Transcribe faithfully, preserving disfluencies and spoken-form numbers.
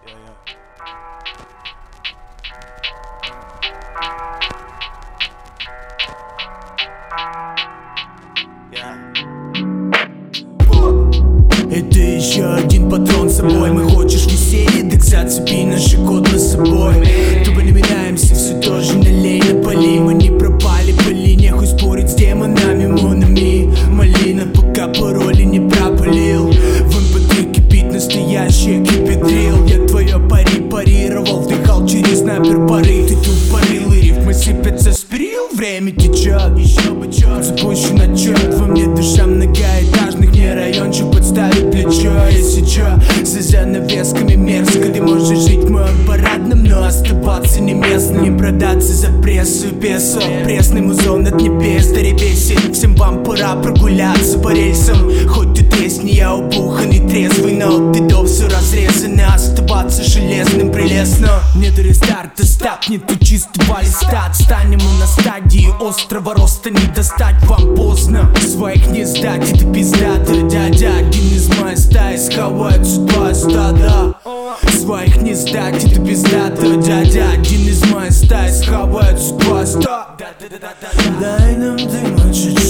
Это еще один патрон с собой. Мы хочешь веселье, так зацепи наши код на собой. Тупо не меняемся, все тоже налей на поли. Мы не пропали по линии, хуй спорить с демонами, монами. Малина, пока пароли не пропалил. В эм пэ три кипит настоящий кипидрил. Я твое пари парировал, вдыхал через снайпер пары. Ты тупорил и рифмы сыпятся с перил. Время течет, еще бычок, запущен отчет. Во мне душа многоэтажных, мне райончик подставит плечо. Если чё, за занавесками мерзко. Ты можешь жить в моем парадном, но оставаться не местно. Не продаться за прессу песо. Пресный музон от небес доребесит. Всем вам пора прогуляться по рельсам. Хоть ты тресни, я убуханный, трезвый, но ты до все разрезано. Оставаться железным прелестно. Не до рестарта, стапнет тут чисто баллистат. Станем мы на стадии острого роста, не достать вам поздно. Своих не сдать, это пиздата. Дядя, один из моей стаи, схавает судьба стада. Своих не сдать, это пиздата. Дядя, один из моей стаи, схавает судьба стада. Дай нам дыма чуть-чуть.